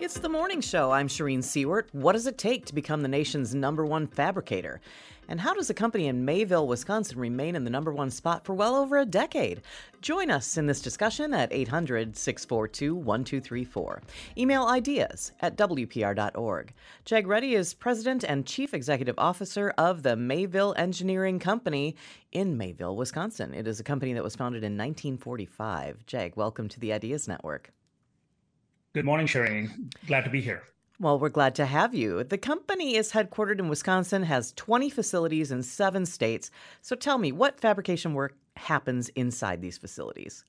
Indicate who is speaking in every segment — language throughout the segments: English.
Speaker 1: It's the morning show. I'm Shireen Seward. What does it take to become the nation's #1 fabricator? And how does a company in Mayville, Wisconsin remain in the #1 spot for well over a decade? Join us in this discussion at 800-642-1234. Email ideas at WPR.org. Jag Reddy is President and Chief Executive Officer of the Mayville Engineering Company in Mayville, Wisconsin. It is a company that was founded in 1945. Jag, welcome to the Ideas Network.
Speaker 2: Good morning, Shireen. Glad to be here.
Speaker 1: Well, we're glad to have you. The company is headquartered in Wisconsin, has 20 facilities in 7 states. So tell me, what fabrication work happens inside these facilities?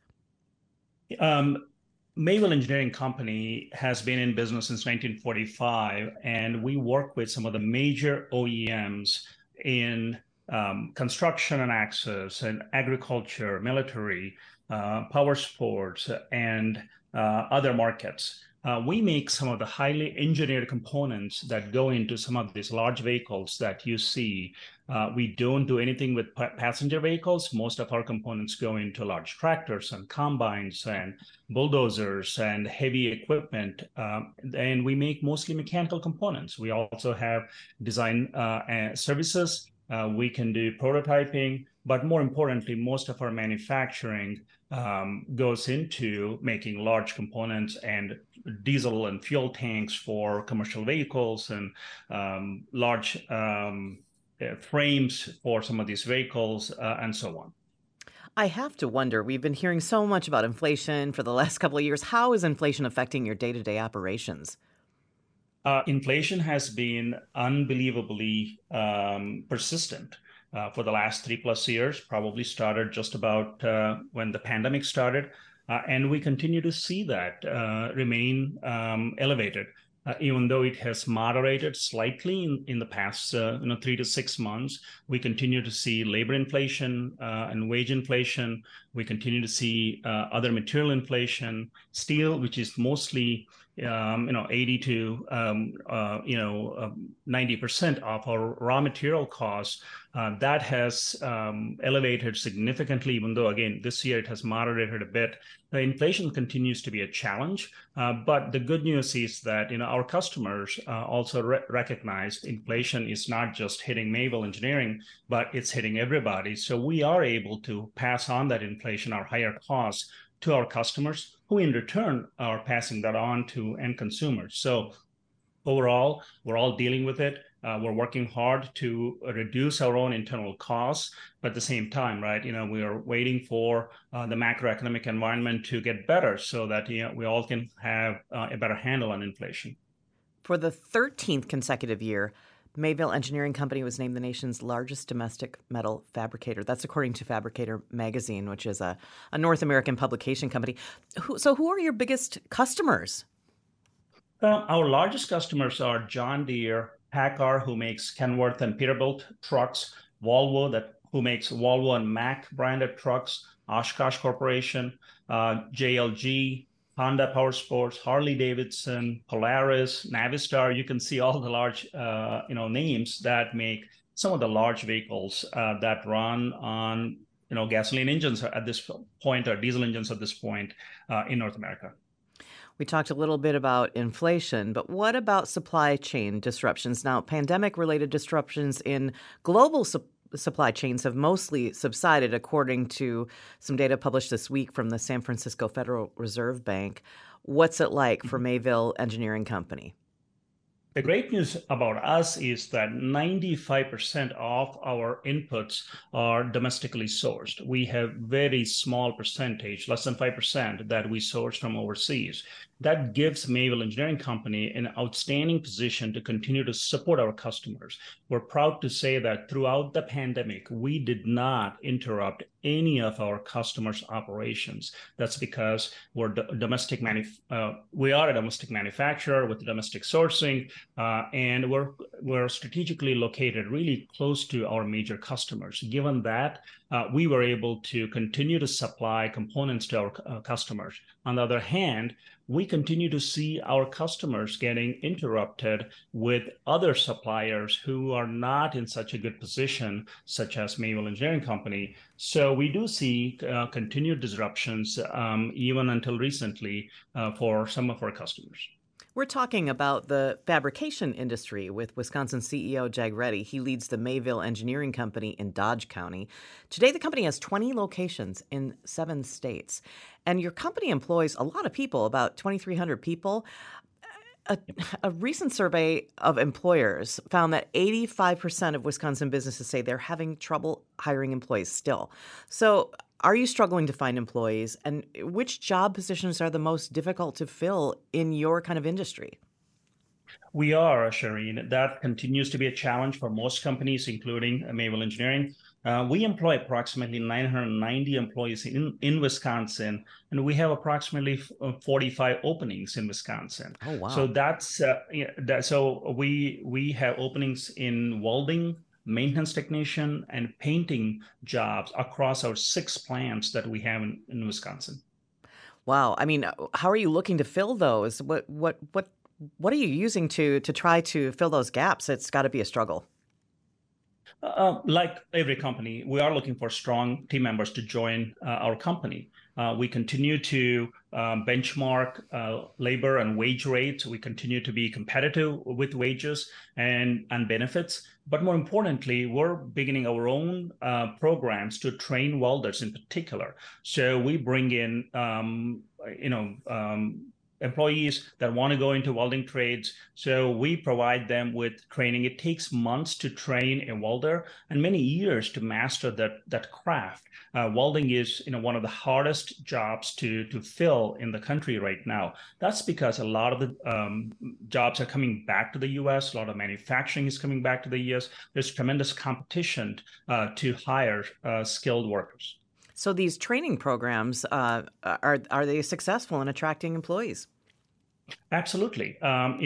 Speaker 2: Mayville Engineering Company has been in business since 1945, and we work with some of the major OEMs in construction and access and agriculture, military, power sports, and other markets. We make some of the highly engineered components that go into some of these large vehicles that you see. We don't do anything with passenger vehicles. Most of our components go into large tractors and combines and bulldozers and heavy equipment. And we make mostly mechanical components. We also have design services. We can do prototyping, but more importantly, most of our manufacturing goes into making large components and diesel and fuel tanks for commercial vehicles and large frames for some of these vehicles and so on.
Speaker 1: I have to wonder, we've been hearing so much about inflation for the last couple of years. How is inflation affecting your day-to-day operations?
Speaker 2: Inflation has been unbelievably persistent for the last 3+ years, probably started just about when the pandemic started. And we continue to see that remain elevated, even though it has moderated slightly in the past 3 to 6 months. We continue to see labor inflation and wage inflation. We continue to see other material inflation, steel, which is mostly 80 to 90% of our raw material costs. That has elevated significantly, even though, again, this year it has moderated a bit. The inflation continues to be a challenge, but the good news is that our customers also recognize inflation is not just hitting Mayville Engineering, but it's hitting everybody. So we are able to pass on that inflation, our higher costs, to our customers, who in return are passing that on to end consumers. So overall, we're all dealing with it. We're working hard to reduce our own internal costs, but at the same time, right, we are waiting for the macroeconomic environment to get better so that we all can have a better handle on inflation.
Speaker 1: For the 13th consecutive year, Mayville Engineering Company was named the nation's largest domestic metal fabricator. That's according to Fabricator Magazine, which is a North American publication company. So who are your biggest customers?
Speaker 2: Our largest customers are John Deere, PACCAR, who makes Kenworth and Peterbilt trucks, Volvo, who makes Volvo and Mack branded trucks, Oshkosh Corporation, JLG, Honda Power Sports, Harley Davidson, Polaris, Navistar. You can see all the large, names that make some of the large vehicles that run on, gasoline engines at this point or diesel engines at this point in North America.
Speaker 1: We talked a little bit about inflation, but what about supply chain disruptions? Now, pandemic-related disruptions in global supply chains have mostly subsided, according to some data published this week from the San Francisco Federal Reserve Bank. What's it like for Mayville Engineering Company?
Speaker 2: The great news about us is that 95% of our inputs are domestically sourced. We have very small percentage, less than 5%, that we source from overseas. That gives Mayville Engineering Company an outstanding position to continue to support our customers. We're proud to say that throughout the pandemic, we did not interrupt any of our customers' operations. That's because we are a domestic manufacturer with domestic sourcing, and we're strategically located really close to our major customers. Given that, we were able to continue to supply components to our customers. On the other hand, we continue to see our customers getting interrupted with other suppliers who are not in such a good position, such as Mayville Engineering Company. So we do see continued disruptions, even until recently, for some of our customers.
Speaker 1: We're talking about the fabrication industry with Wisconsin CEO Jag Reddy. He leads the Mayville Engineering Company in Dodge County. Today, the company has 20 locations in 7 states. And your company employs a lot of people, about 2,300 people. A recent survey of employers found that 85% of Wisconsin businesses say they're having trouble hiring employees still. So, are you struggling to find employees? And which job positions are the most difficult to fill in your kind of industry?
Speaker 2: We are, Shireen. That continues to be a challenge for most companies, including Mayville Engineering. We employ approximately 990 employees in Wisconsin, and we have approximately 45 openings in Wisconsin.
Speaker 1: Oh,
Speaker 2: So
Speaker 1: wow.
Speaker 2: we have openings in welding, maintenance technician, and painting jobs across our 6 plants that we have in Wisconsin.
Speaker 1: Wow. I mean, how are you looking to fill those? What are you using to try to fill those gaps? It's got to be a struggle.
Speaker 2: Like every company, we are looking for strong team members to join our company. We continue to benchmark labor and wage rates. We continue to be competitive with wages and benefits. But more importantly, we're beginning our own programs to train welders in particular. So we bring in, employees that want to go into welding trades. So we provide them with training. It takes months to train a welder and many years to master that craft. Welding is one of the hardest jobs to fill in the country right now. That's because a lot of the jobs are coming back to the U.S. A lot of manufacturing is coming back to the U.S. There's tremendous competition to hire skilled workers.
Speaker 1: So these training programs are they successful in attracting employees?
Speaker 2: Absolutely.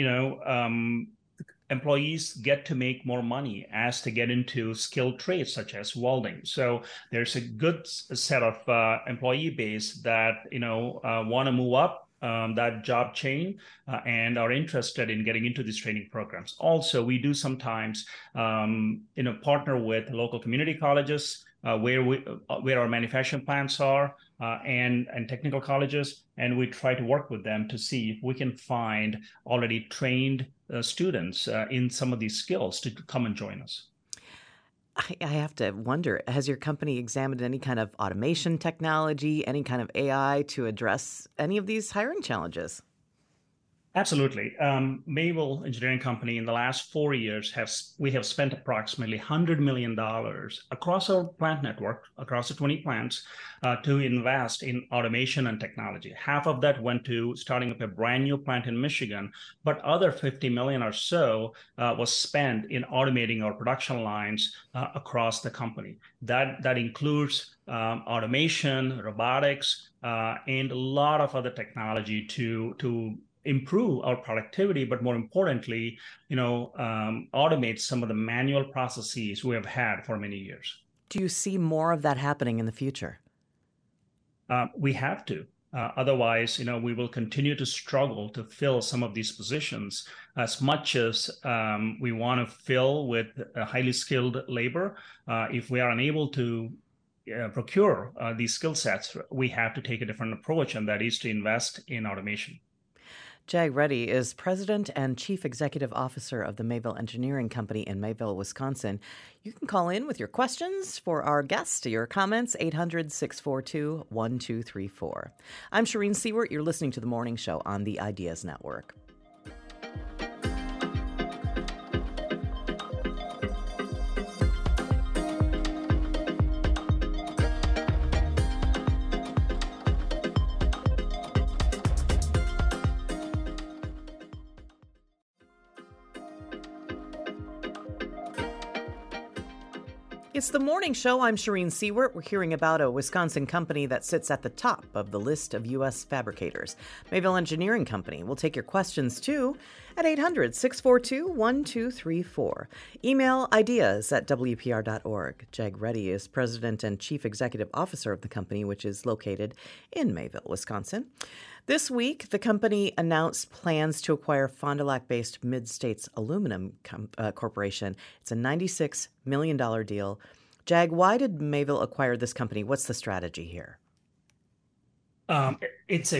Speaker 2: Employees get to make more money as they get into skilled trades such as welding. So there's a good set of employee base that want to move up that job chain and are interested in getting into these training programs. Also, we do sometimes partner with local community colleges where our manufacturing plants are and technical colleges, and we try to work with them to see if we can find already trained students in some of these skills to come and join us.
Speaker 1: I have to wonder, has your company examined any kind of automation technology, any kind of AI to address any of these hiring challenges?
Speaker 2: Absolutely. Mayville Engineering Company in the last 4 years we have spent approximately $100 million across our plant network, across the 20 plants, to invest in automation and technology. Half of that went to starting up a brand new plant in Michigan, but other 50 million or so was spent in automating our production lines across the company. That includes automation, robotics, and a lot of other technology to improve our productivity, but more importantly, automate some of the manual processes we have had for many years.
Speaker 1: Do you see more of that happening in the future?
Speaker 2: We have to. Otherwise, we will continue to struggle to fill some of these positions as much as we want to fill with highly skilled labor. If we are unable to procure these skill sets, we have to take a different approach, and that is to invest in automation.
Speaker 1: Jag Reddy is President and Chief Executive Officer of the Mayville Engineering Company in Mayville, Wisconsin. You can call in with your questions for our guest, your comments, 800-642-1234. I'm Shireen Seward. You're listening to The Morning Show on the Ideas Network. It's the morning show. I'm Shireen Seward. We're hearing about a Wisconsin company that sits at the top of the list of U.S. fabricators. Mayville Engineering Company. We'll take your questions, too, at 800-642-1234. Email ideas@wpr.org. Jag Reddy is President and Chief Executive Officer of the company, which is located in Mayville, Wisconsin. This week, the company announced plans to acquire Fond du Lac-based Mid-States Aluminum Corporation. It's a $96 million deal. Jag, why did Mayville acquire this company? What's the strategy here?
Speaker 2: It's a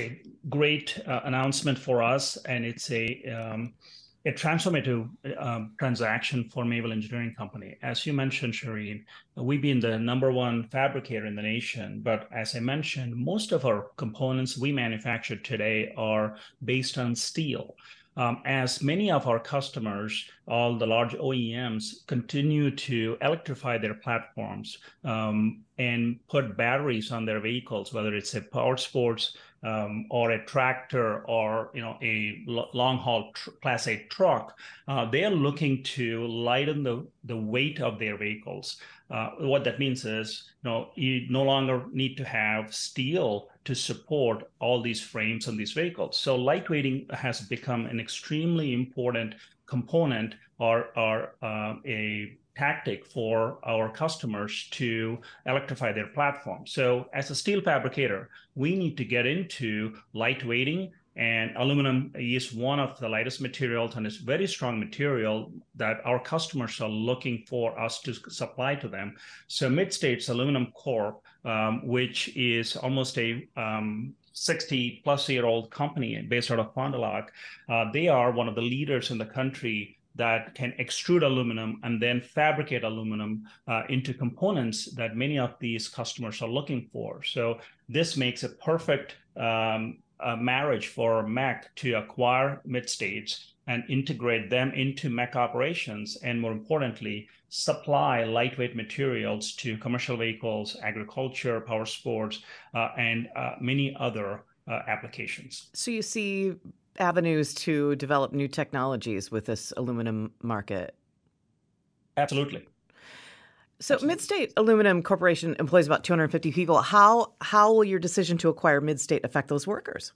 Speaker 2: great announcement for us, and it's a transformative transaction for Mayville Engineering Company. As you mentioned, Shireen, we've been the #1 fabricator in the nation, but as I mentioned, most of our components we manufacture today are based on steel. As many of our customers, all the large OEMs, continue to electrify their platforms and put batteries on their vehicles, whether it's a power sports or a tractor or a long-haul Class 8 truck, they are looking to lighten the weight of their vehicles. What that means is, you no longer need to have steel to support all these frames on these vehicles. So lightweighting has become an extremely important component or a tactic for our customers to electrify their platform. So as a steel fabricator, we need to get into lightweighting, and aluminum is one of the lightest materials, and it's very strong material that our customers are looking for us to supply to them. So Mid-States Aluminum Corp, which is almost a 60-plus-year-old company based out of Fond du Lac, they are one of the leaders in the country that can extrude aluminum and then fabricate aluminum into components that many of these customers are looking for. So this makes a perfect marriage for MEC to acquire Mid-States and integrate them into MEC operations, and more importantly, supply lightweight materials to commercial vehicles, agriculture, power sports, and many other applications.
Speaker 1: So you see avenues to develop new technologies with this aluminum market?
Speaker 2: Absolutely.
Speaker 1: So Mid-State Aluminum Corporation employs about 250 people. How will your decision to acquire Mid-State affect those workers?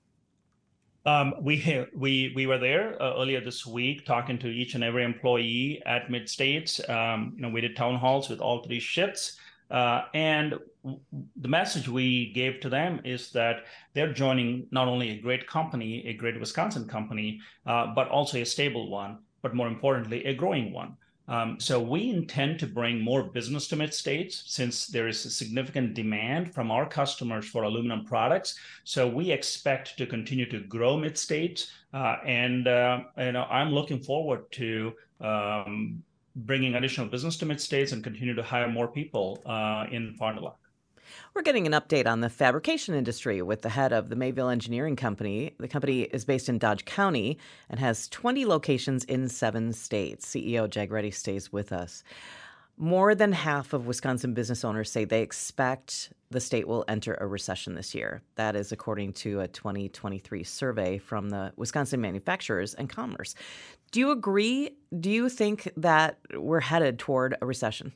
Speaker 2: We were there earlier this week talking to each and every employee at Mid-States. We did town halls with all 3 shifts. And the message we gave to them is that they're joining not only a great company, a great Wisconsin company, but also a stable one, but more importantly, a growing one. So we intend to bring more business to Mid-States since there is a significant demand from our customers for aluminum products. So we expect to continue to grow Mid-States, and I'm looking forward to bringing additional business to Mid-States and continue to hire more people in Fond du Lac.
Speaker 1: We're getting an update on the fabrication industry with the head of the Mayville Engineering Company. The company is based in Dodge County and has 20 locations in 7 states. CEO Jag Reddy stays with us. More than half of Wisconsin business owners say they expect the state will enter a recession this year. That is according to a 2023 survey from the Wisconsin Manufacturers and Commerce. Do you agree? Do you think that we're headed toward a recession?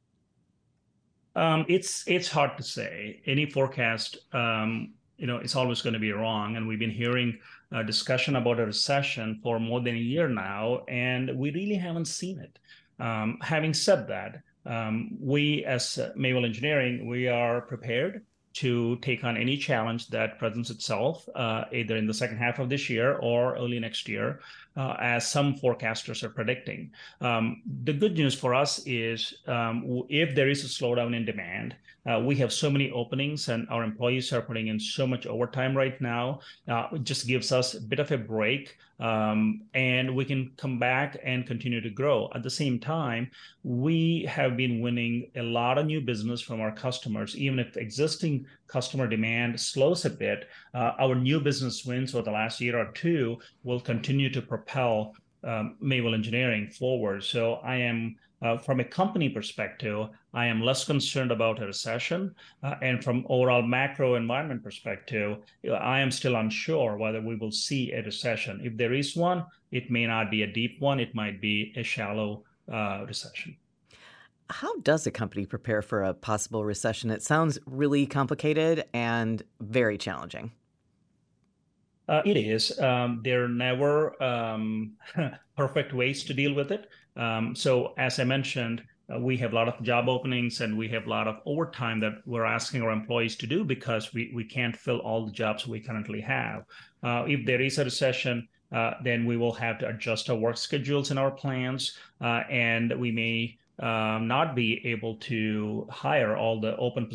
Speaker 2: It's hard to say. Any forecast, it's always going to be wrong. And we've been hearing a discussion about a recession for more than a year now, and we really haven't seen it. Having said that, we as Mayville Engineering, we are prepared to take on any challenge that presents itself, either in the second half of this year or early next year, as some forecasters are predicting. The good news for us is if there is a slowdown in demand, we have so many openings and our employees are putting in so much overtime right now. It just gives us a bit of a break, and we can come back and continue to grow. At the same time, we have been winning a lot of new business from our customers. Even if existing customer demand slows a bit, our new business wins over the last year or two will continue to propel Mayville Engineering forward. So I am, from a company perspective, I am less concerned about a recession. And from overall macro environment perspective, I am still unsure whether we will see a recession. If there is one, it may not be a deep one. It might be a shallow recession.
Speaker 1: How does a company prepare for a possible recession? It sounds really complicated and very challenging.
Speaker 2: It is. There are never perfect ways to deal with it. So as I mentioned, we have a lot of job openings and we have a lot of overtime that we're asking our employees to do because we can't fill all the jobs we currently have. If there is a recession, then we will have to adjust our work schedules and our plans, and we may not be able to hire all the open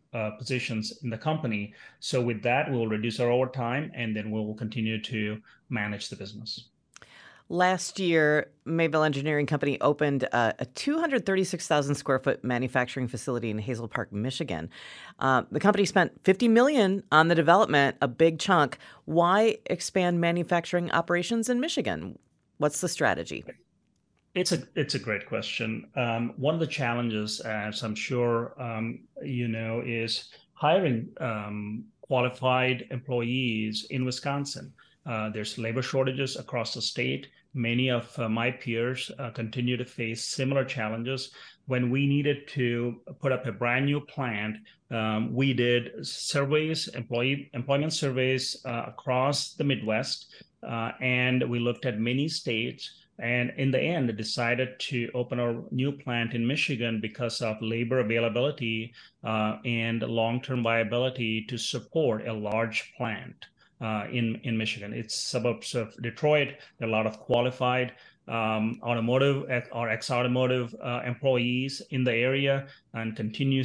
Speaker 2: positions in the company. So with that, we'll reduce our overtime, and then we'll continue to manage the business.
Speaker 1: Last year, Mayville Engineering Company opened a 236,000 square foot manufacturing facility in Hazel Park, Michigan. The company spent $50 million on the development, a big chunk. Why expand manufacturing operations in Michigan? What's the strategy?
Speaker 2: It's a great question. One of the challenges, as I'm sure you know, is hiring qualified employees in Wisconsin. There's labor shortages across the state. Many of my peers continue to face similar challenges. When we needed to put up a brand new plant, we did surveys, employment surveys across the Midwest, and we looked at many states. And in the end, decided to open our new plant in Michigan because of labor availability and long-term viability to support a large plant in Michigan. It's suburbs of Detroit. There are a lot of qualified automotive or ex-automotive employees in the area, and continue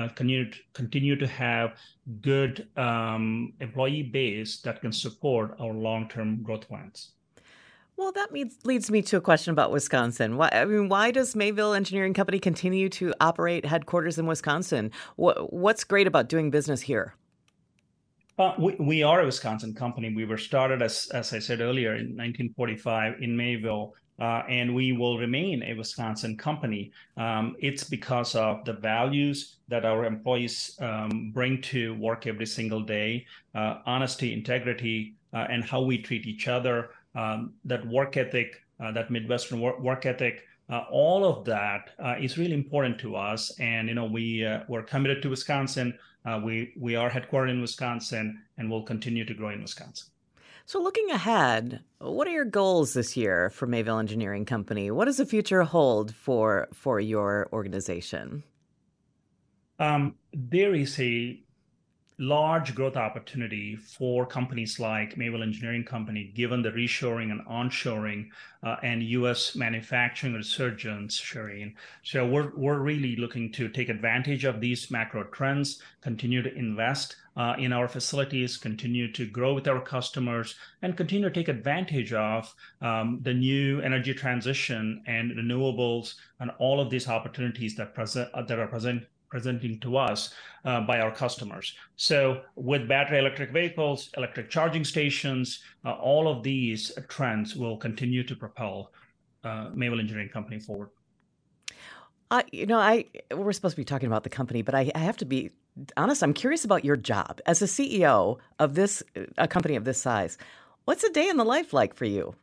Speaker 2: to have good employee base that can support our long-term growth plans.
Speaker 1: Well, that leads me to a question about Wisconsin. Why does Mayville Engineering Company continue to operate headquarters in Wisconsin? What's great about doing business here?
Speaker 2: We are a Wisconsin company. We were started, as I said earlier, in 1945 in Mayville, and we will remain a Wisconsin company. It's because of the values that our employees bring to work every single day, honesty, integrity, and how we treat each other. That work ethic, that Midwestern work ethic, all of that is really important to us. And we're committed to Wisconsin. We are headquartered in Wisconsin, and we'll continue to grow in Wisconsin.
Speaker 1: So looking ahead, what are your goals this year for Mayville Engineering Company? What does the future hold for your organization?
Speaker 2: There is a large growth opportunity for companies like Mayville Engineering Company, given the reshoring and onshoring and U.S. manufacturing resurgence, Shireen. So we're really looking to take advantage of these macro trends, continue to invest in our facilities, continue to grow with our customers, and continue to take advantage of the new energy transition and renewables and all of these opportunities that are presenting to us by our customers. So with battery electric vehicles, electric charging stations, all of these trends will continue to propel Mayville Engineering Company forward.
Speaker 1: We're supposed to be talking about the company, but I have to be honest. I'm curious about your job as a CEO of a company of this size. What's a day in the life like for you?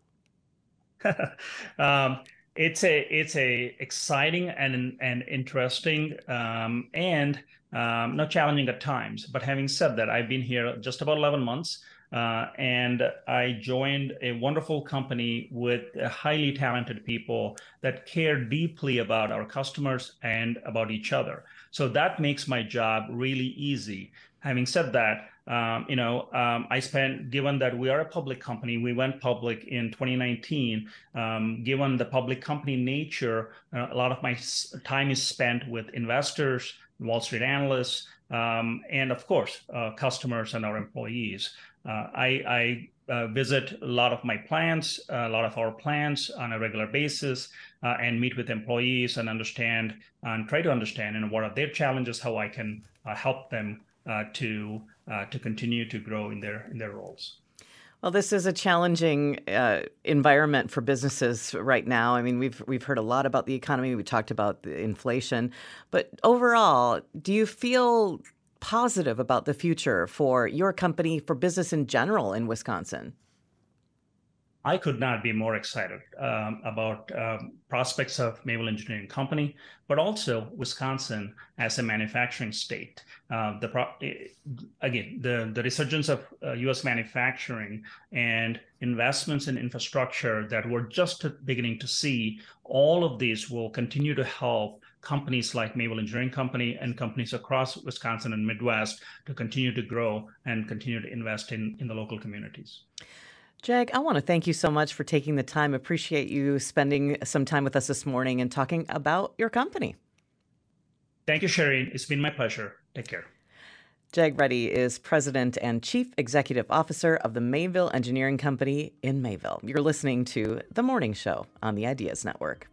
Speaker 2: It's a exciting and interesting and not challenging at times. But having said that, I've been here just about 11 months, and I joined a wonderful company with highly talented people that care deeply about our customers and about each other. So that makes my job really easy. Having said that, given that we are a public company, we went public in 2019. Given the public company nature, a lot of my time is spent with investors, Wall Street analysts, and of course, customers and our employees. I visit a lot of our plants on a regular basis, and meet with employees and try to understand what are their challenges, how I can help them to continue to grow in their roles.
Speaker 1: Well, this is a challenging environment for businesses right now. I mean, we've heard a lot about the economy. We talked about the inflation, but overall, do you feel positive about the future for your company, for business in general in Wisconsin?
Speaker 2: I could not be more excited about prospects of Mayville Engineering Company, but also Wisconsin as a manufacturing state. The resurgence of U.S. manufacturing and investments in infrastructure that we're just beginning to see, all of these will continue to help companies like Mayville Engineering Company and companies across Wisconsin and Midwest to continue to grow and continue to invest in the local communities.
Speaker 1: Jag, I want to thank you so much for taking the time. Appreciate you spending some time with us this morning and talking about your company.
Speaker 2: Thank you, Shireen. It's been my pleasure. Take care.
Speaker 1: Jag Reddy is President and Chief Executive Officer of the Mayville Engineering Company in Mayville. You're listening to The Morning Show on the Ideas Network.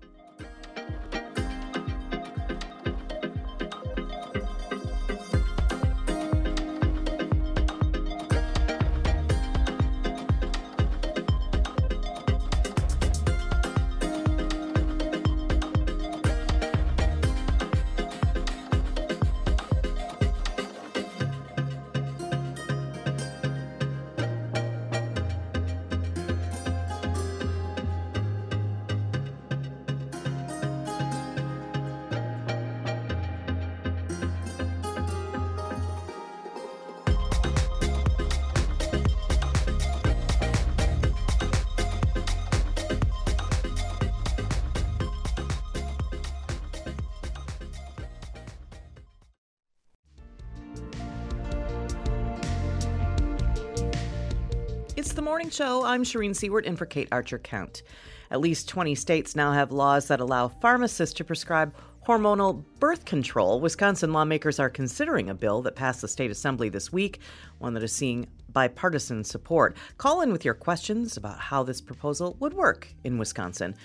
Speaker 1: It's The Morning Show. I'm Shireen Seward in for Kate Archer-Count. At least 20 states now have laws that allow pharmacists to prescribe hormonal birth control. Wisconsin lawmakers are considering a bill that passed the state assembly this week, one that is seeing bipartisan support. Call in with your questions about how this proposal would work in Wisconsin.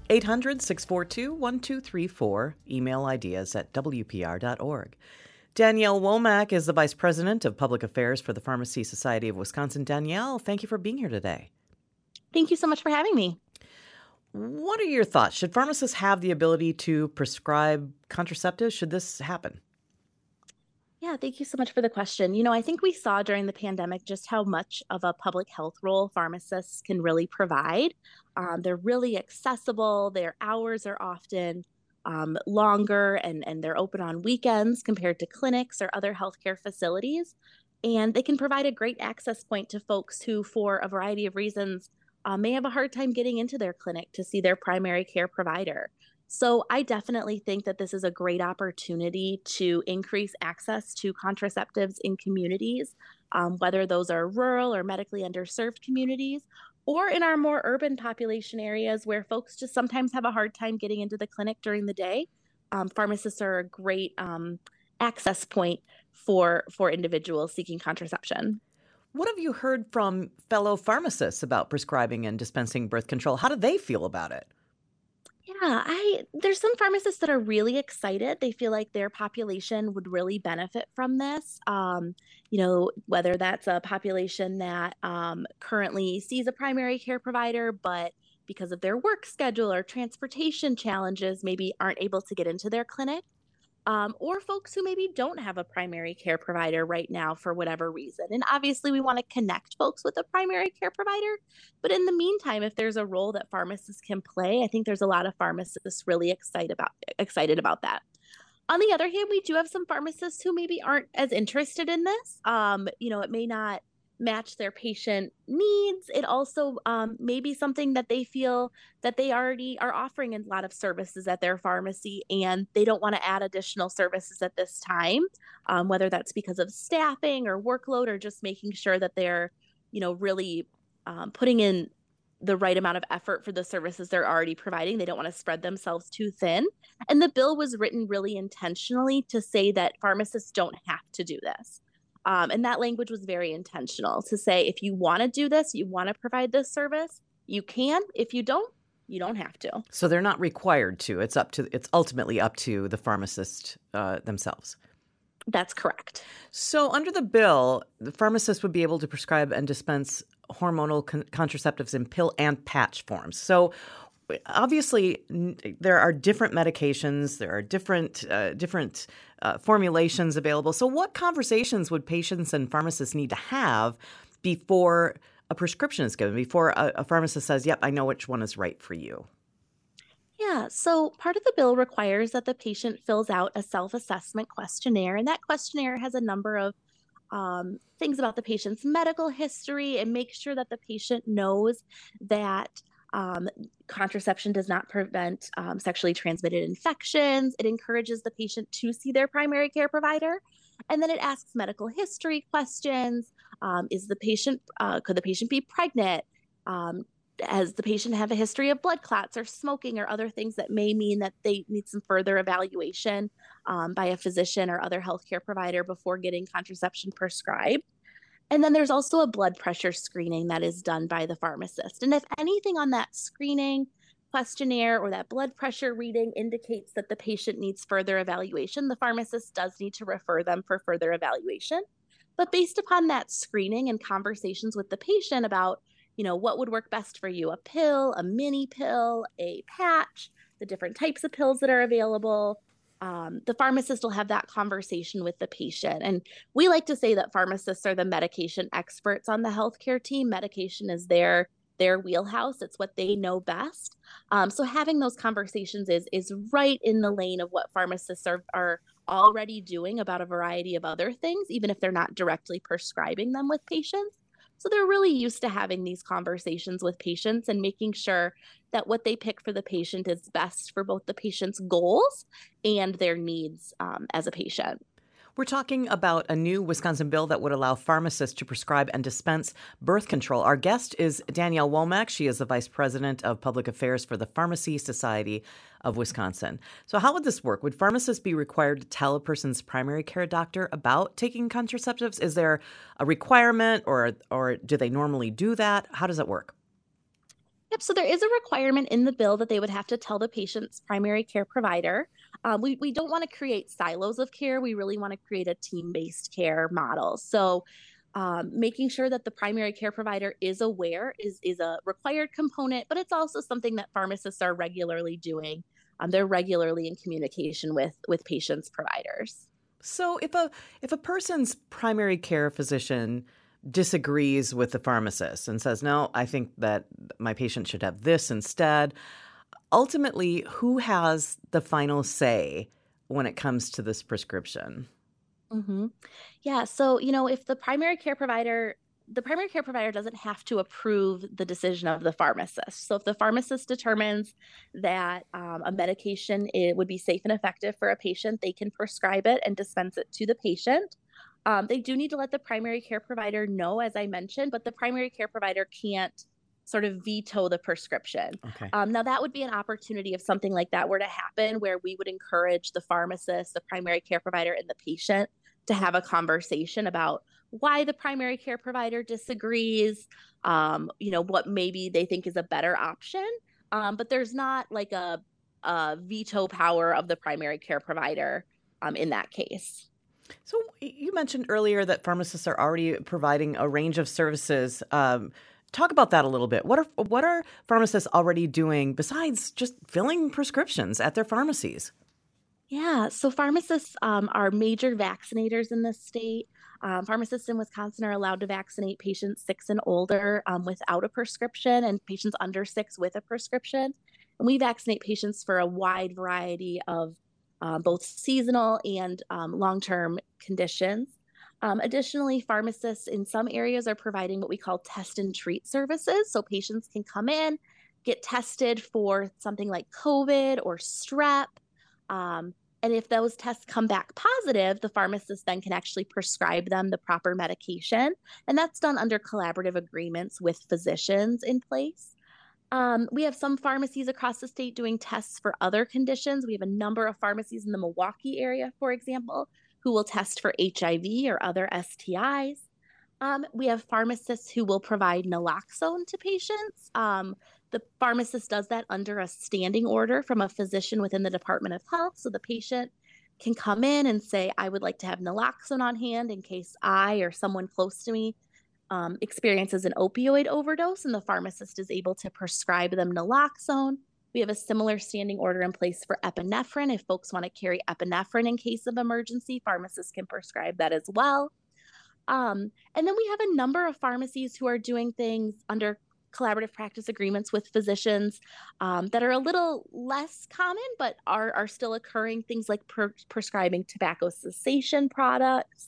Speaker 1: 800-642-1234. Email ideas at WPR.org. Danielle Womack is the Vice President of Public Affairs for the Pharmacy Society of Wisconsin. Danielle, thank you for being here today.
Speaker 3: Thank you so much for having me.
Speaker 1: What are your thoughts? Should pharmacists have the ability to prescribe contraceptives? Should this happen?
Speaker 3: Yeah, thank you so much for the question. I think we saw during the pandemic just how much of a public health role pharmacists can really provide. They're really accessible. Their hours are often longer and they're open on weekends compared to clinics or other healthcare facilities. And they can provide a great access point to folks who, for a variety of reasons, may have a hard time getting into their clinic to see their primary care provider. So I definitely think that this is a great opportunity to increase access to contraceptives in communities, whether those are rural or medically underserved communities, or in our more urban population areas where folks just sometimes have a hard time getting into the clinic during the day. Pharmacists are a great access point for individuals seeking contraception.
Speaker 1: What have you heard from fellow pharmacists about prescribing and dispensing birth control? How do they feel about it?
Speaker 3: Yeah, there's some pharmacists that are really excited. They feel like their population would really benefit from this. Whether that's a population that currently sees a primary care provider, but because of their work schedule or transportation challenges, maybe aren't able to get into their clinic. Or folks who maybe don't have a primary care provider right now for whatever reason. And obviously we want to connect folks with a primary care provider. But in the meantime, if there's a role that pharmacists can play, I think there's a lot of pharmacists really excited about that. On the other hand, we do have some pharmacists who maybe aren't as interested in this. It may not match their patient needs. It also may be something that they feel that they already are offering a lot of services at their pharmacy, and they don't want to add additional services at this time, whether that's because of staffing or workload or just making sure that they're, really putting in the right amount of effort for the services they're already providing. They don't want to spread themselves too thin. And the bill was written really intentionally to say that pharmacists don't have to do this. And that language was very intentional to say, if you want to do this, you want to provide this service, you can. If you don't have to.
Speaker 1: So they're not required to. It's ultimately up to the pharmacist themselves.
Speaker 3: That's correct.
Speaker 1: So under the bill, the pharmacist would be able to prescribe and dispense hormonal contraceptives in pill and patch forms. So obviously, there are different medications. There are different formulations available. So what conversations would patients and pharmacists need to have before a prescription is given, before a pharmacist says, yep, I know which one is right for you?
Speaker 3: Yeah, so part of the bill requires that the patient fills out a self-assessment questionnaire, and that questionnaire has a number of things about the patient's medical history and make sure that the patient knows that contraception does not prevent sexually transmitted infections. It encourages the patient to see their primary care provider. And then it asks medical history questions. Could the patient be pregnant? Does the patient have a history of blood clots or smoking or other things that may mean that they need some further evaluation by a physician or other healthcare provider before getting contraception prescribed? And then there's also a blood pressure screening that is done by the pharmacist. And if anything on that screening questionnaire or that blood pressure reading indicates that the patient needs further evaluation, the pharmacist does need to refer them for further evaluation. But based upon that screening and conversations with the patient about, what would work best for you, a pill, a mini pill, a patch, the different types of pills that are available, the pharmacist will have that conversation with the patient. And we like to say that pharmacists are the medication experts on the healthcare team. Medication is their wheelhouse. It's what they know best. So having those conversations is right in the lane of what pharmacists are already doing about a variety of other things, even if they're not directly prescribing them with patients. So they're really used to having these conversations with patients and making sure that what they pick for the patient is best for both the patient's goals and their needs as a patient.
Speaker 1: We're talking about a new Wisconsin bill that would allow pharmacists to prescribe and dispense birth control. Our guest is Danielle Womack. She is the Vice President of Public Affairs for the Pharmacy Society of Wisconsin. So how would this work? Would pharmacists be required to tell a person's primary care doctor about taking contraceptives? Is there a requirement or do they normally do that? How does it work?
Speaker 3: Yep. So there is a requirement in the bill that they would have to tell the patient's primary care provider. We don't want to create silos of care. We really want to create a team-based care model. So making sure that the primary care provider is aware is a required component, but it's also something that pharmacists are regularly doing. They're regularly in communication with patients' providers.
Speaker 1: So if a person's primary care physician disagrees with the pharmacist and says, no, I think that my patient should have this instead, ultimately, who has the final say when it comes to this prescription?
Speaker 3: Mm-hmm. Yeah. So, if the primary care provider doesn't have to approve the decision of the pharmacist. So if the pharmacist determines that a medication would be safe and effective for a patient, they can prescribe it and dispense it to the patient. They do need to let the primary care provider know, as I mentioned, but the primary care provider can't sort of veto the prescription.
Speaker 1: Okay.
Speaker 3: Now, that would be an opportunity if something like that were to happen, where we would encourage the pharmacist, the primary care provider, and the patient to have a conversation about why the primary care provider disagrees, what maybe they think is a better option. But there's not like a veto power of the primary care provider in that case.
Speaker 1: So you mentioned earlier that pharmacists are already providing a range of services. Talk about that a little bit. What are pharmacists already doing besides just filling prescriptions at their pharmacies?
Speaker 3: Yeah, so pharmacists are major vaccinators in this state. Pharmacists in Wisconsin are allowed to vaccinate patients 6 and older without a prescription, and patients under 6 with a prescription. And we vaccinate patients for a wide variety of both seasonal and long-term conditions. Additionally, pharmacists in some areas are providing what we call test and treat services. So patients can come in, get tested for something like COVID or strep. And if those tests come back positive, the pharmacist then can actually prescribe them the proper medication. And that's done under collaborative agreements with physicians in place. We have some pharmacies across the state doing tests for other conditions. We have a number of pharmacies in the Milwaukee area, for example, who will test for HIV or other STIs. We have pharmacists who will provide naloxone to patients. The pharmacist does that under a standing order from a physician within the Department of Health. So the patient can come in and say, I would like to have naloxone on hand in case I or someone close to me experiences an opioid overdose, and the pharmacist is able to prescribe them naloxone. We have a similar standing order in place for epinephrine. If folks want to carry epinephrine in case of emergency, pharmacists can prescribe that as well. And then we have a number of pharmacies who are doing things under collaborative practice agreements with physicians that are a little less common, but are still occurring. Things like prescribing tobacco cessation products.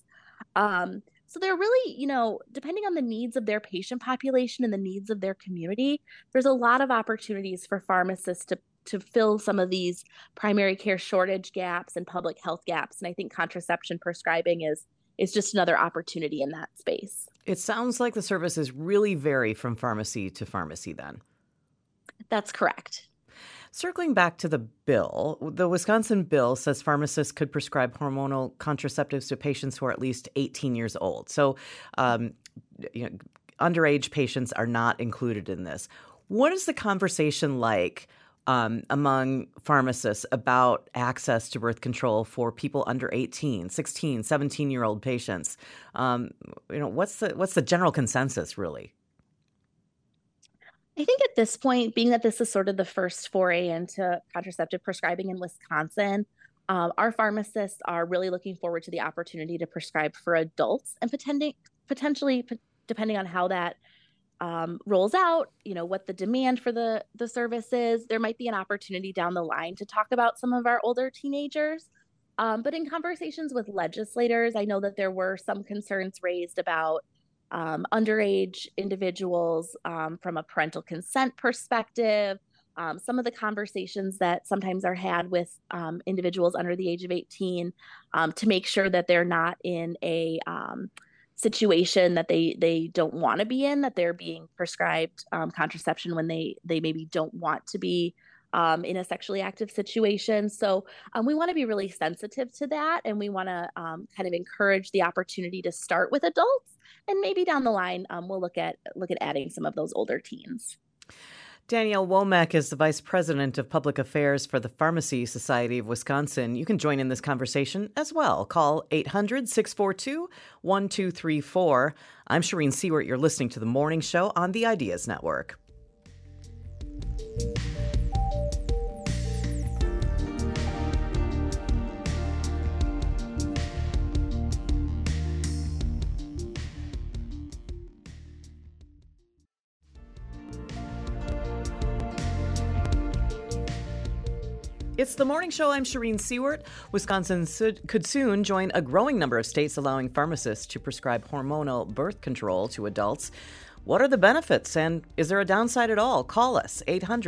Speaker 3: So they're really, depending on the needs of their patient population and the needs of their community, there's a lot of opportunities for pharmacists to fill some of these primary care shortage gaps and public health gaps. And I think contraception prescribing is just another opportunity in that space.
Speaker 1: It sounds like the services really vary from pharmacy to pharmacy then.
Speaker 3: That's correct.
Speaker 1: Circling back to the bill, the Wisconsin bill says pharmacists could prescribe hormonal contraceptives to patients who are at least 18 years old. So, um, underage patients are not included in this. What is the conversation like among pharmacists about access to birth control for people under 18, 16, 17-year-old patients? What's the general consensus, really?
Speaker 3: I think at this point, being that this is sort of the first foray into contraceptive prescribing in Wisconsin, our pharmacists are really looking forward to the opportunity to prescribe for adults and potentially, depending on how that rolls out, what the demand for the service is, there might be an opportunity down the line to talk about some of our older teenagers. But in conversations with legislators, I know that there were some concerns raised about underage individuals from a parental consent perspective. Some of the conversations that sometimes are had with individuals under the age of 18 to make sure that they're not in a situation that they don't want to be in, that they're being prescribed contraception when they maybe don't want to be in a sexually active situation. So we want to be really sensitive to that, and we want to kind of encourage the opportunity to start with adults, and maybe down the line we'll look at adding some of those older teens.
Speaker 1: Danielle Womack is the Vice President of Public Affairs for the Pharmacy Society of Wisconsin. You can join in this conversation as well. Call 800-642-1234. I'm Shireen Seward. You're listening to The Morning Show on the Ideas Network. It's The Morning Show. I'm Shireen Seward. Wisconsin could soon join a growing number of states allowing pharmacists to prescribe hormonal birth control to adults. What are the benefits, and is there a downside at all? Call us,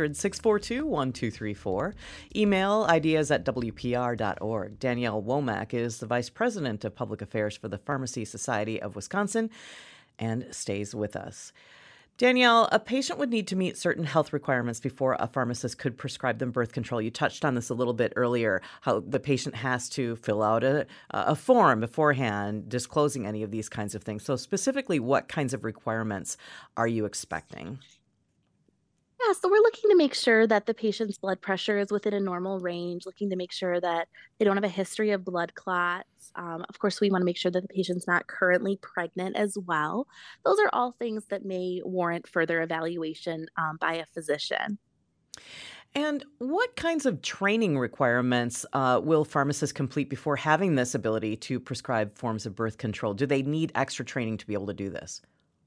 Speaker 1: 800-642-1234. Email ideas@wpr.org. Danielle Womack is the Vice President of Public Affairs for the Pharmacy Society of Wisconsin and stays with us. Danielle, a patient would need to meet certain health requirements before a pharmacist could prescribe them birth control. You touched on this a little bit earlier, how the patient has to fill out a form beforehand disclosing any of these kinds of things. So specifically, what kinds of requirements are you expecting?
Speaker 3: Yeah, so we're looking to make sure that the patient's blood pressure is within a normal range, looking to make sure that they don't have a history of blood clots. Of course, we want to make sure that the patient's not currently pregnant as well. Those are all things that may warrant further evaluation by a physician.
Speaker 1: And what kinds of training requirements will pharmacists complete before having this ability to prescribe forms of birth control? Do they need extra training to be able to do this?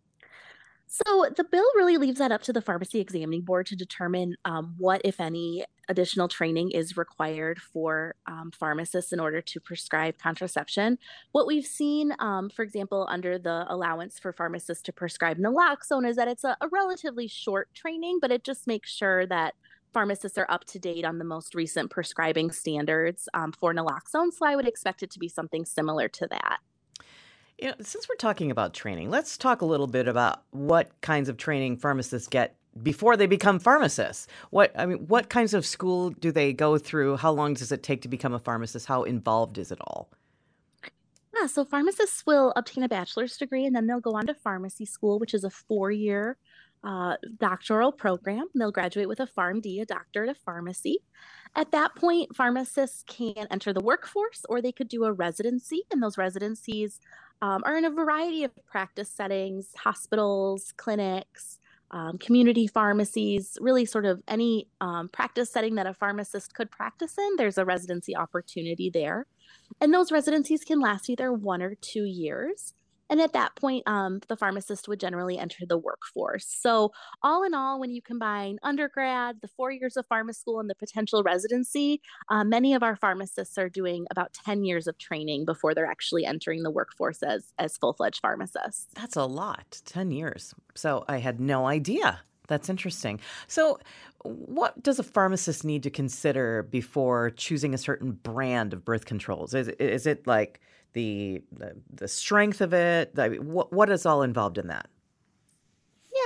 Speaker 3: So the bill really leaves that up to the pharmacy examining board to determine what, if any, additional training is required for pharmacists in order to prescribe contraception. What we've seen, for example, under the allowance for pharmacists to prescribe naloxone is that it's a relatively short training, but it just makes sure that pharmacists are up to date on the most recent prescribing standards for naloxone. So I would expect it to be something similar to that.
Speaker 1: Since we're talking about training, let's talk a little bit about what kinds of training pharmacists get before they become pharmacists. What kinds of school do they go through? How long does it take to become a pharmacist? How involved is it all?
Speaker 3: Yeah, so pharmacists will obtain a bachelor's degree and then they'll go on to pharmacy school, which is a 4-year doctoral program. They'll graduate with a PharmD, a doctorate of pharmacy. At that point, pharmacists can enter the workforce or they could do a residency, and those residencies are in a variety of practice settings, hospitals, clinics, community pharmacies, really sort of any practice setting that a pharmacist could practice in. There's a residency opportunity there. And those residencies can last either 1 or 2 years. And at that point, the pharmacist would generally enter the workforce. So all in all, when you combine undergrad, the 4 years of pharma school, and the potential residency, many of our pharmacists are doing about 10 years of training before they're actually entering the workforce as full-fledged pharmacists.
Speaker 1: That's a lot, 10 years. So I had no idea. That's interesting. So what does a pharmacist need to consider before choosing a certain brand of birth controls? Is it like the strength of it? What is all involved in that?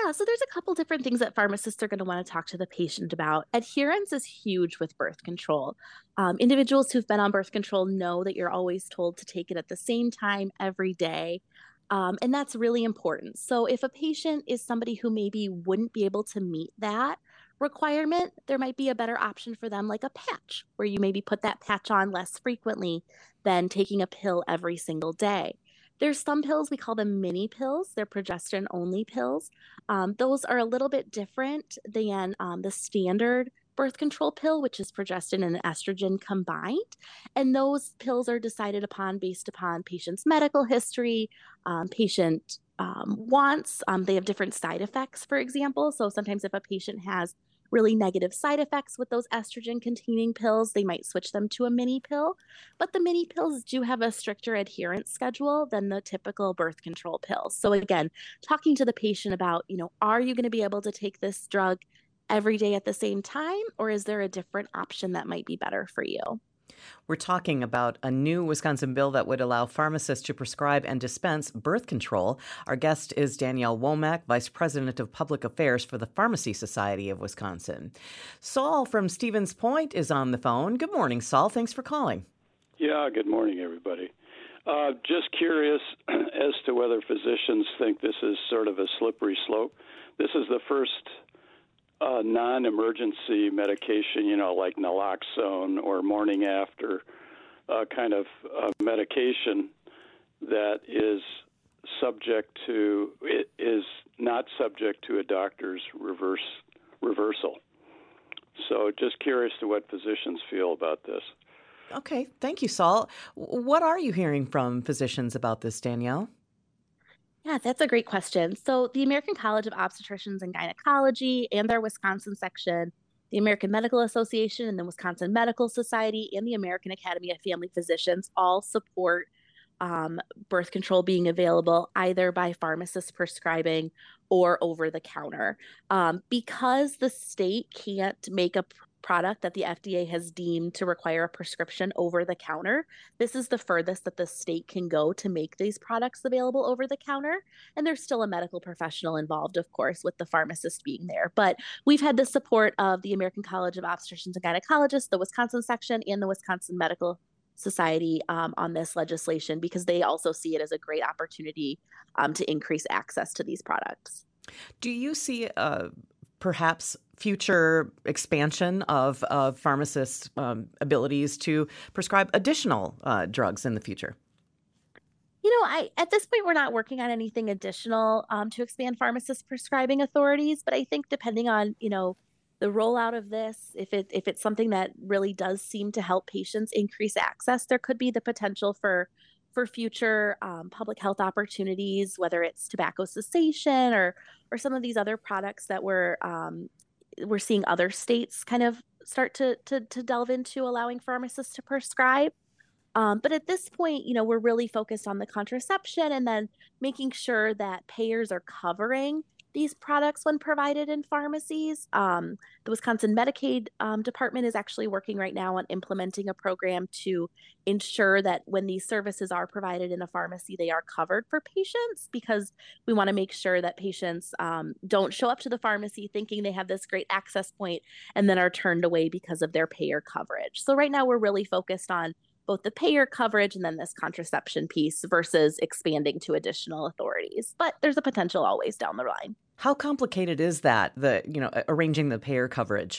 Speaker 3: Yeah, so there's a couple different things that pharmacists are going to want to talk to the patient about. Adherence is huge with birth control. Individuals who've been on birth control know that you're always told to take it at the same time every day. And that's really important. So if a patient is somebody who maybe wouldn't be able to meet that requirement, there might be a better option for them, like a patch, where you maybe put that patch on less frequently than taking a pill every single day. There's some pills, we call them mini pills. They're progesterone only pills. Those are a little bit different than the standard birth control pill, which is progesterone and estrogen combined. And those pills are decided upon based upon patient's medical history, patient wants. They have different side effects, for example. So sometimes if a patient has really negative side effects with those estrogen containing pills, they might switch them to a mini pill. But the mini pills do have a stricter adherence schedule than the typical birth control pills. So again, talking to the patient about, are you going to be able to take this drug every day at the same time, or is there a different option that might be better for you?
Speaker 1: We're talking about a new Wisconsin bill that would allow pharmacists to prescribe and dispense birth control. Our guest is Danielle Womack, Vice President of Public Affairs for the Pharmacy Society of Wisconsin. Saul from Stevens Point is on the phone. Good morning, Saul. Thanks for calling.
Speaker 4: Yeah, good morning, everybody. Just curious as to whether physicians think this is sort of a slippery slope. This is the first non-emergency medication, like naloxone or morning after kind of medication that is not subject to a doctor's reversal. So just curious to what physicians feel about this.
Speaker 1: Okay. Thank you, Saul. What are you hearing from physicians about this, Danielle?
Speaker 3: Yeah, that's a great question. So the American College of Obstetricians and Gynecology and their Wisconsin section, the American Medical Association and the Wisconsin Medical Society, and the American Academy of Family Physicians all support birth control being available either by pharmacists prescribing or over the counter. Because the state can't make a product that the FDA has deemed to require a prescription over the counter, this is the furthest that the state can go to make these products available over the counter. And there's still a medical professional involved, of course, with the pharmacist being there. But we've had the support of the American College of Obstetricians and Gynecologists, the Wisconsin section, and the Wisconsin Medical Society on this legislation because they also see it as a great opportunity to increase access to these products.
Speaker 1: Do you see perhaps future expansion of pharmacists' abilities to prescribe additional drugs in the future?
Speaker 3: At this point, we're not working on anything additional to expand pharmacists' prescribing authorities, but I think depending on, the rollout of this, if it's something that really does seem to help patients increase access, there could be the potential for future public health opportunities, whether it's tobacco cessation or some of these other products that we're seeing other states kind of start to delve into allowing pharmacists to prescribe. But at this point, we're really focused on the contraception and then making sure that payers are covering these products when provided in pharmacies. The Wisconsin Medicaid department is actually working right now on implementing a program to ensure that when these services are provided in a pharmacy, they are covered for patients, because we want to make sure that patients don't show up to the pharmacy thinking they have this great access point and then are turned away because of their payer coverage. So right now we're really focused on both the payer coverage and then this contraception piece versus expanding to additional authorities. But there's a potential always down the line.
Speaker 1: How complicated is that, arranging the payer coverage?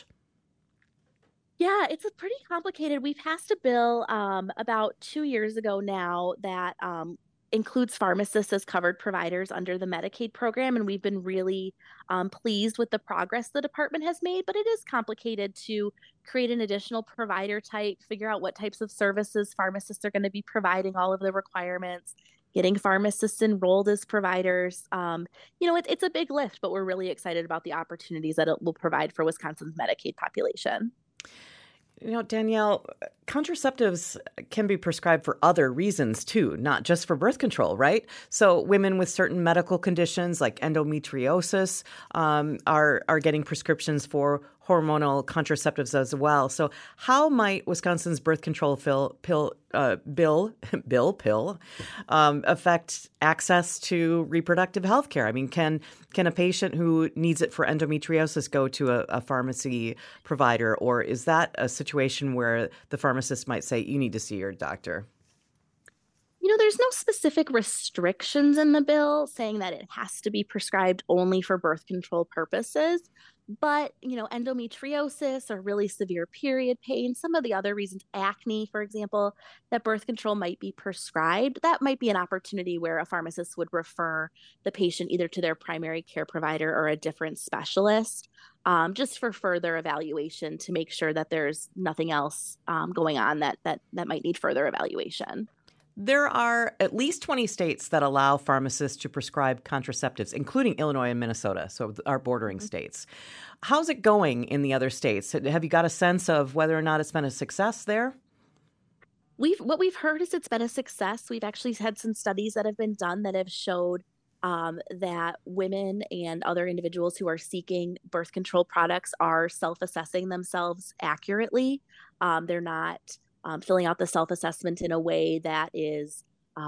Speaker 3: Yeah, it's pretty complicated. We passed a bill about 2 years ago now that includes pharmacists as covered providers under the Medicaid program, and we've been really pleased with the progress the department has made, but it is complicated to create an additional provider type, figure out what types of services pharmacists are going to be providing, all of the requirements, getting pharmacists enrolled as providers. It's a big lift, but we're really excited about the opportunities that it will provide for Wisconsin's Medicaid population.
Speaker 1: Danielle, contraceptives can be prescribed for other reasons too, not just for birth control, right? So women with certain medical conditions like endometriosis are getting prescriptions for hormonal contraceptives as well. So how might Wisconsin's birth control bill affect access to reproductive health care? I mean, can a patient who needs it for endometriosis go to a pharmacy provider, or is that a situation where the pharmacist might say, you need to see your doctor?
Speaker 3: There's no specific restrictions in the bill saying that it has to be prescribed only for birth control purposes. But, endometriosis or really severe period pain, some of the other reasons, acne, for example, that birth control might be prescribed, that might be an opportunity where a pharmacist would refer the patient either to their primary care provider or a different specialist, just for further evaluation to make sure that there's nothing else going on that might need further evaluation.
Speaker 1: There are at least 20 states that allow pharmacists to prescribe contraceptives, including Illinois and Minnesota, so our bordering states. How's it going in the other states? Have you got a sense of whether or not it's been a success there?
Speaker 3: What we've heard is it's been a success. We've actually had some studies that have been done that have showed that women and other individuals who are seeking birth control products are self-assessing themselves accurately. They're not filling out the self-assessment in a way that is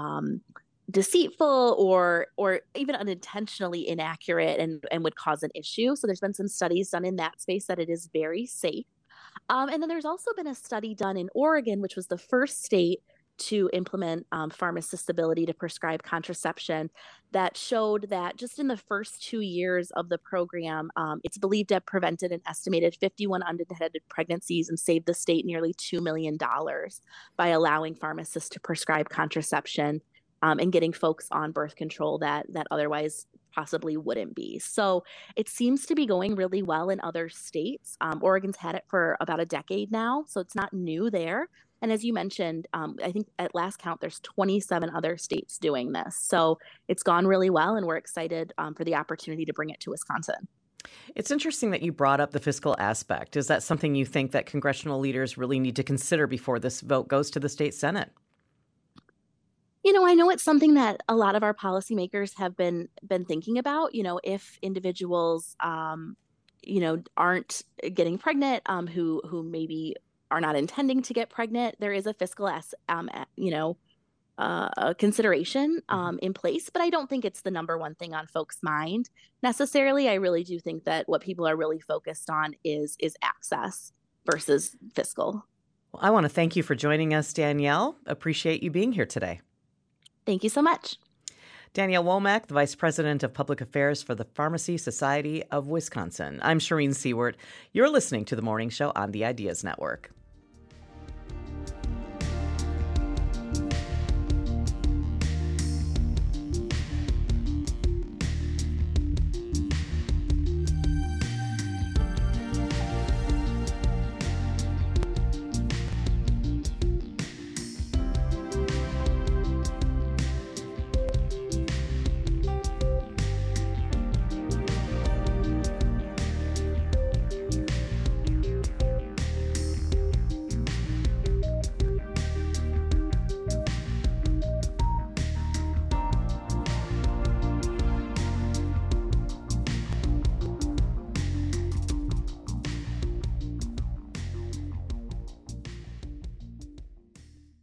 Speaker 3: deceitful or even unintentionally inaccurate and would cause an issue. So there's been some studies done in that space that it is very safe. And then there's also been a study done in Oregon, which was the first state to implement pharmacist ability to prescribe contraception, that showed that just in the first 2 years of the program, it's believed to have prevented an estimated 51 unintended pregnancies and saved the state nearly $2 million by allowing pharmacists to prescribe contraception and getting folks on birth control that otherwise possibly wouldn't be. So it seems to be going really well in other states. Oregon's had it for about a decade now, so it's not new there. And as you mentioned, I think at last count, there's 27 other states doing this. So it's gone really well, and we're excited for the opportunity to bring it to Wisconsin.
Speaker 1: It's interesting that you brought up the fiscal aspect. Is that something you think that congressional leaders really need to consider before this vote goes to the state Senate?
Speaker 3: I know it's something that a lot of our policymakers have been thinking about. If individuals, aren't getting pregnant, who maybe are not intending to get pregnant, there is a fiscal, consideration in place. But I don't think it's the number one thing on folks' mind necessarily. I really do think that what people are really focused on is access versus fiscal.
Speaker 1: Well, I want to thank you for joining us, Danielle. Appreciate you being here today.
Speaker 3: Thank you so much.
Speaker 1: Danielle Womack, the Vice President of Public Affairs for the Pharmacy Society of Wisconsin. I'm Shireen Seward. You're listening to The Morning Show on the Ideas Network.